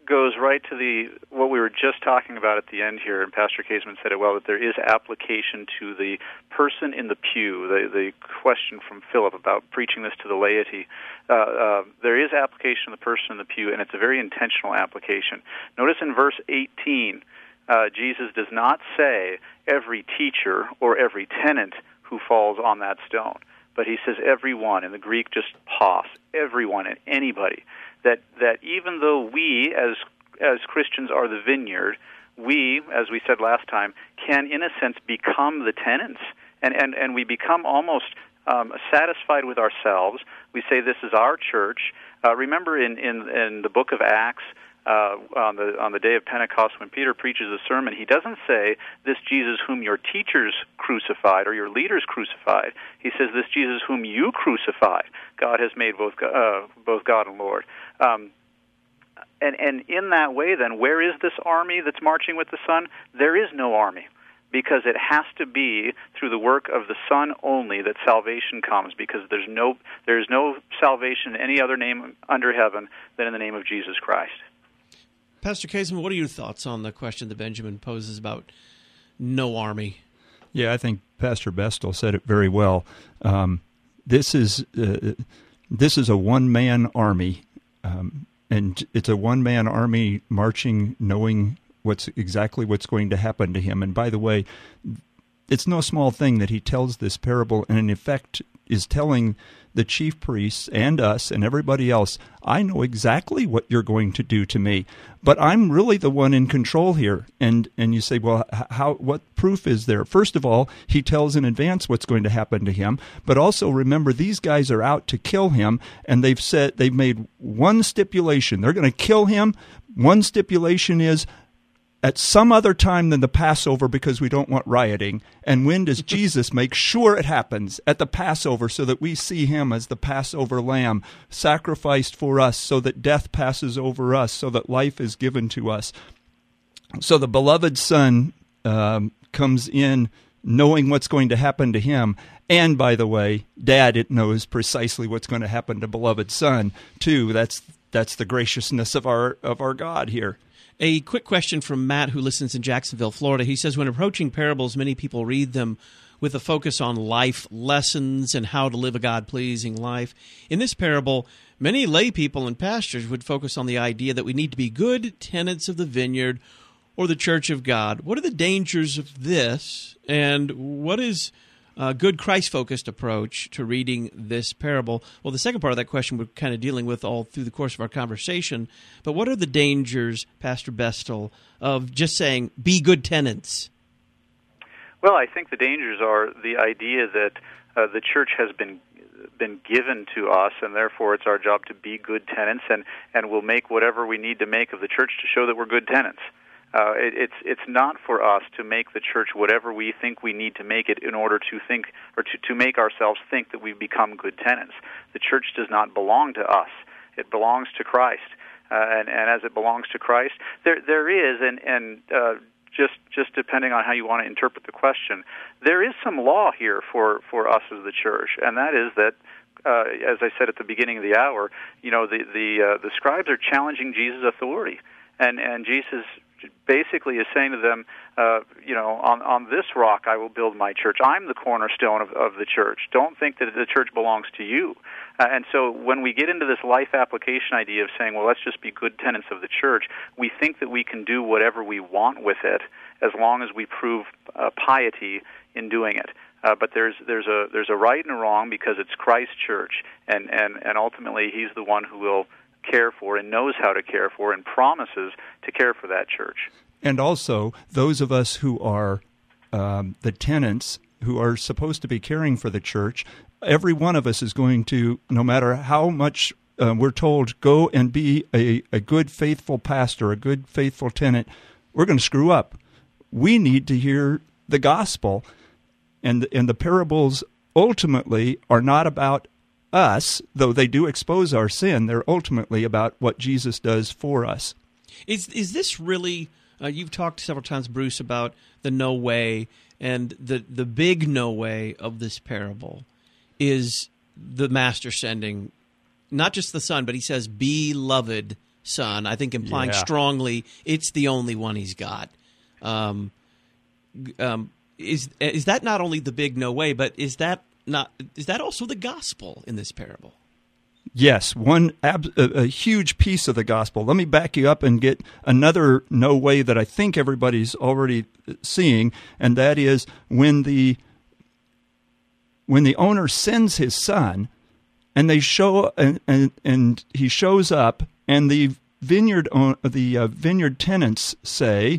goes right to the what we were just talking about at the end here, and Pastor Caseman said it well, that there is application to the person in the pew, the, the question from Philip about preaching this to the laity. Uh, uh, there is application to the person in the pew, and it's a very intentional application. Notice in verse eighteen, uh, Jesus does not say every teacher or every tenant who falls on that stone, but he says everyone. In the Greek, just pos, everyone and anybody. That that even though we as as Christians are the vineyard, we, as we said last time, can in a sense become the tenants, and and, and we become almost um, satisfied with ourselves. We say this is our church. Uh, remember in, in in the book of Acts, uh, on the on the day of Pentecost, when Peter preaches a sermon, he doesn't say this Jesus whom your teachers crucified or your leaders crucified. He says this Jesus whom you crucified. God has made both uh, both God and Lord. Um, and, and in that way, then, where is this army that's marching with the Son? There is no army, because it has to be through the work of the Son only that salvation comes, because there's no there's no salvation in any other name under heaven than in the name of Jesus Christ. Pastor Caseman, what are your thoughts on the question that Benjamin poses about no army? Yeah, I think Pastor Bestel said it very well. Um, this is uh, this is a one-man army. Um, and it's a one-man army marching, knowing what's exactly what's going to happen to him. And by the way, it's no small thing that he tells this parable, and in effect is telling the chief priests and us and everybody else, I know exactly what you're going to do to me, but I'm really the one in control here. And and you say, well, how? What proof is there? First of all, he tells in advance what's going to happen to him, but also remember, these guys are out to kill him, and they've said they've made one stipulation. They're going to kill him. One stipulation is, at some other time than the Passover, because we don't want rioting. And when does Jesus make sure it happens? At the Passover, so that we see him as the Passover lamb, sacrificed for us, so that death passes over us, so that life is given to us. So the beloved Son um, comes in knowing what's going to happen to him. And by the way, Dad, it knows precisely what's going to happen to beloved Son, too. That's that's the graciousness of our of our God here. A quick question from Matt, who listens in Jacksonville, Florida. He says, when approaching parables, many people read them with a focus on life lessons and how to live a God-pleasing life. In this parable, many lay people and pastors would focus on the idea that we need to be good tenants of the vineyard or the church of God. What are the dangers of this, and what is a good Christ-focused approach to reading this parable? Well, the second part of that question we're kind of dealing with all through the course of our conversation, but what are the dangers, Pastor Bestel, of just saying, be good tenants? Well, I think the dangers are the idea that uh, the church has been been given to us, and therefore it's our job to be good tenants, and, and we'll make whatever we need to make of the church to show that we're good tenants. Uh, it, it's it's not for us to make the church whatever we think we need to make it in order to think or to, to make ourselves think that we've become good tenants. The church does not belong to us; it belongs to Christ, uh, and and as it belongs to Christ, there there is and and uh, just just depending on how you want to interpret the question, there is some law here for for us as the church, and that is that. Uh, as I said at the beginning of the hour, you know the the uh, the scribes are challenging Jesus' authority, and and Jesus basically is saying to them, uh, you know, on, on this rock I will build my church. I'm the cornerstone of, of the church. Don't think that the church belongs to you. Uh, and so when we get into this life application idea of saying, well, let's just be good tenants of the church, we think that we can do whatever we want with it as long as we prove uh, piety in doing it. Uh, but there's there's a there's a right and a wrong, because it's Christ's church, and, and, and ultimately he's the one who will care for and knows how to care for and promises to care for that church. And also, those of us who are um, the tenants, who are supposed to be caring for the church, every one of us is going to, no matter how much uh, we're told, go and be a, a good, faithful pastor, a good, faithful tenant, we're going to screw up. We need to hear the gospel, and and the parables ultimately are not about us, though they do expose our sin. They're ultimately about what Jesus does for us. Is is this really, uh, you've talked several times, Bruce, about the no way, and the, the big no way of this parable is the master sending not just the Son, but he says, beloved son, I think implying Yeah. strongly it's the only one he's got. Um, um, is is that not only the big no way, but is that not is that also the gospel in this parable? Yes, one ab- a, a huge piece of the gospel. Let me back you up and get another no way that I think everybody's already seeing, and that is when the when the owner sends his son, and they show and and, and he shows up, and the vineyard own, the uh, vineyard tenants say,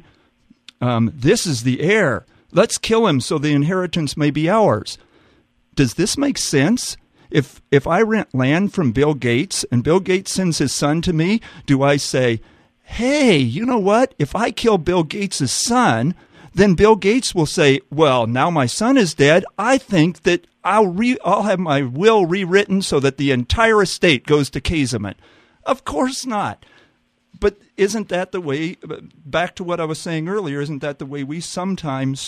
um, "This is the heir. Let's kill him so the inheritance may be ours." Does this make sense? If if I rent land from Bill Gates and Bill Gates sends his son to me, do I say, hey, you know what? If I kill Bill Gates' son, then Bill Gates will say, well, now my son is dead. I think that I'll re- I'll have my will rewritten so that the entire estate goes to Kaiserman. Of course not. But isn't that the way, back to what I was saying earlier, isn't that the way we sometimes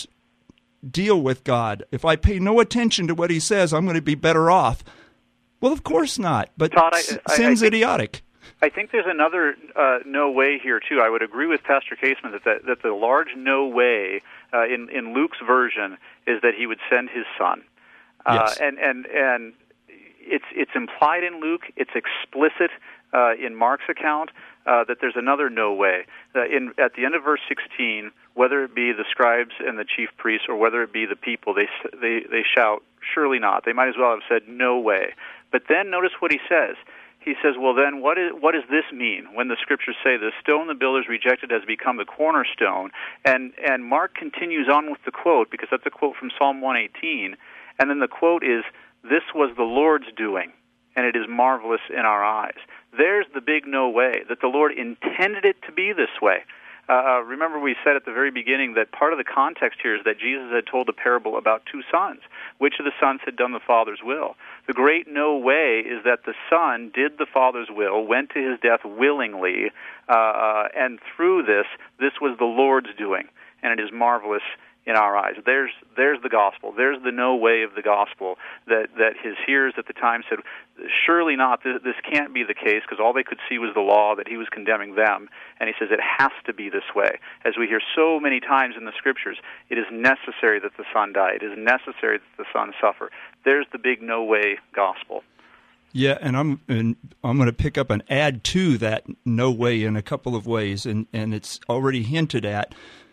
deal with God? If I pay no attention to what he says, I'm going to be better off. Well, of course not. But Todd, I, sin's I, I think, idiotic. I think there's another uh, no way here, too. I would agree with Pastor Caseman that the, that the large no way uh, in, in Luke's version is that he would send his son. Uh, Yes. And, and, and it's, it's implied in Luke. It's explicit uh, in Mark's account uh, that there's another no way. Uh, in, at the end of verse sixteen, whether it be the scribes and the chief priests or whether it be the people, they, they, they shout, surely not. They might as well have said, no way. But then notice what he says. He says, well, then what, is, what does this mean when the scriptures say the stone the builders rejected has become the cornerstone? And, and Mark continues on with the quote, because that's a quote from Psalm one eighteen. And then the quote is, this was the Lord's doing, and it is marvelous in our eyes. There's the big no way, that the Lord intended it to be this way. Uh, remember we said at the very beginning that part of the context here is that Jesus had told a parable about two sons. Which of the sons had done the Father's will? The great no way is that the Son did the Father's will, went to his death willingly, uh, and through this, this was the Lord's doing, and it is marvelous in our eyes. There's there's the gospel. There's the no way of the gospel that, that his hearers at the time said, surely not, this, this can't be the case, because all they could see was the law, that he was condemning them. And he says it has to be this way. As we hear so many times in the scriptures, it is necessary that the Son die. It is necessary that the Son suffer. There's the big no way gospel. Yeah, and I'm and I'm going to pick up and add to that no way in a couple of ways, and, and it's already hinted at.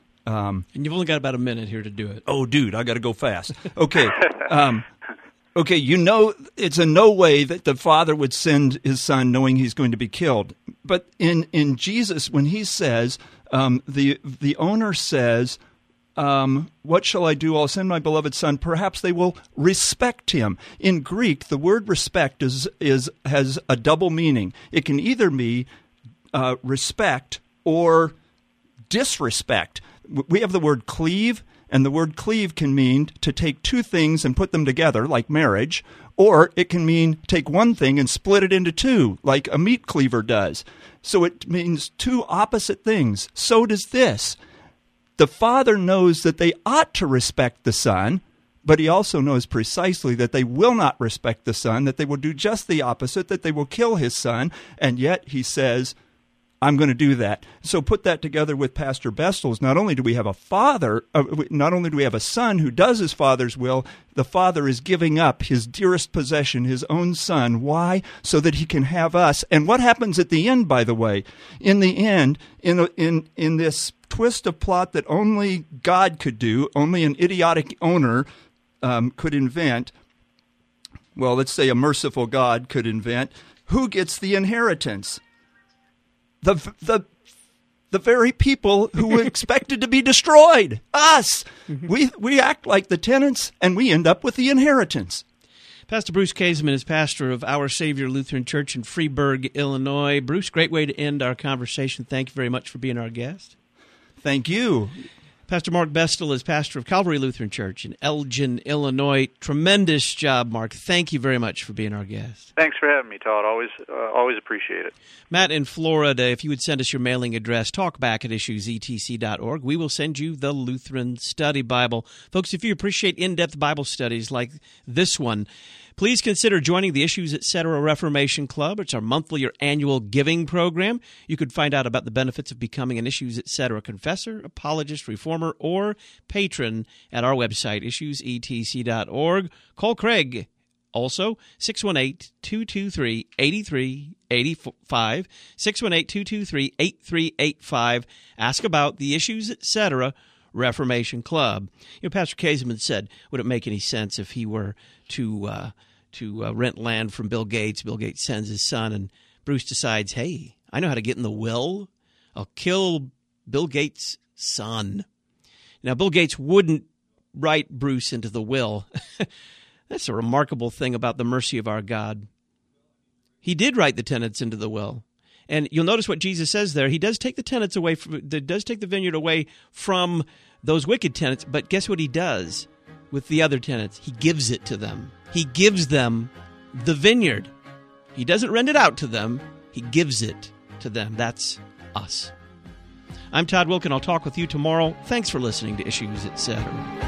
Um, and you've only got about a minute here to do it. Oh, dude, I got to go fast. Okay, um, okay. You know, it's a no way that the father would send his son knowing he's going to be killed. But in, in Jesus, when he says, um, the the owner says, um, "What shall I do? I'll send my beloved son. Perhaps they will respect him." In Greek, the word respect is is has a double meaning. It can either be uh, respect or disrespect. We have the word cleave, and the word cleave can mean to take two things and put them together, like marriage, or it can mean take one thing and split it into two, like a meat cleaver does. So it means two opposite things. So does this. The Father knows that they ought to respect the Son, but he also knows precisely that they will not respect the Son, that they will do just the opposite, that they will kill his Son, and yet he says, I'm going to do that. So put that together with Pastor Bestel's. Not only do we have a father, uh, not only do we have a son who does his father's will, the father is giving up his dearest possession, his own son. Why? So that he can have us. And what happens at the end, by the way? In the end, in in in this twist of plot that only God could do, only an idiotic owner um, could invent, well, let's say a merciful God could invent, who gets the inheritance? The the the very people who were expected to be destroyed, us. Mm-hmm. We we act like the tenants, and we end up with the inheritance. Pastor Bruce Kaseman is pastor of Our Savior Lutheran Church in Freeburg, Illinois. Bruce, great way to end our conversation. Thank you very much for being our guest. Thank you. Pastor Mark Bestel is pastor of Calvary Lutheran Church in Elgin, Illinois. Tremendous job, Mark. Thank you very much for being our guest. Thanks for having me, Todd. Always uh, always appreciate it. Matt in Florida, if you would send us your mailing address, talkback at issues e t c dot org, we will send you the Lutheran Study Bible. Folks, if you appreciate in-depth Bible studies like this one, Please consider joining the Issues Etc. Reformation Club. It's our monthly or annual giving program. You can find out about the benefits of becoming an Issues Etc. confessor, apologist, reformer, or patron at our website, issues e t c dot org. Call Craig. Also, six one eight, two two three, eight three eight five, six one eight, two two three, eight three eight five. Ask about the Issues Etc. Reformation Club. You know, Pastor Kaseman said, would it make any sense if he were to uh, to uh, rent land from Bill Gates? Bill Gates sends his son, and Bruce decides, hey, I know how to get in the will. I'll kill Bill Gates' son. Now, Bill Gates wouldn't write Bruce into the will. That's a remarkable thing about the mercy of our God. He did write the tenants into the will. And you'll notice what Jesus says there. He does take the tenants away from, does take the vineyard away from those wicked tenants, but guess what he does with the other tenants? He gives it to them. He gives them the vineyard. He doesn't rent it out to them. He gives it to them. That's us. I'm Todd Wilken. I'll talk with you tomorrow. Thanks for listening to Issues Etc.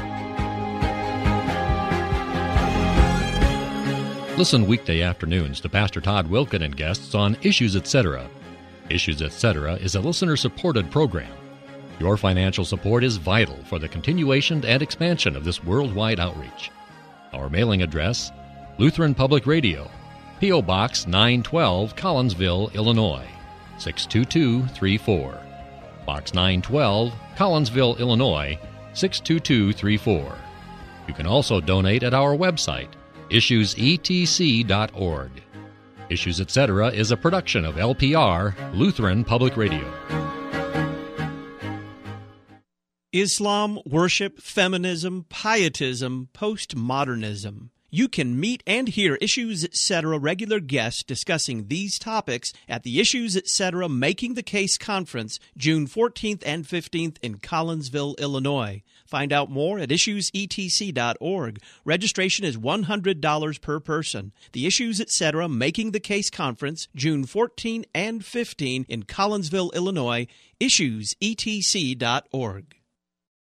Listen weekday afternoons to Pastor Todd Wilken and guests on Issues Etc. Issues Etc. is a listener-supported program. Your financial support is vital for the continuation and expansion of this worldwide outreach. Our mailing address, Lutheran Public Radio, P O. Box nine twelve, Collinsville, Illinois, six two two three four. Box nine twelve, Collinsville, Illinois, six two two three four. You can also donate at our website, issues e t c dot org. Issues Etc. is a production of L P R, Lutheran Public Radio. Islam, worship, feminism, pietism, postmodernism. You can meet and hear Issues Etc. regular guests discussing these topics at the Issues Etc. Making the Case Conference, June fourteenth and fifteenth in Collinsville, Illinois. Find out more at issues e t c dot org. Registration is one hundred dollars per person. The Issues Etc. Making the Case Conference, June fourteenth and fifteenth in Collinsville, Illinois, issues e t c dot org.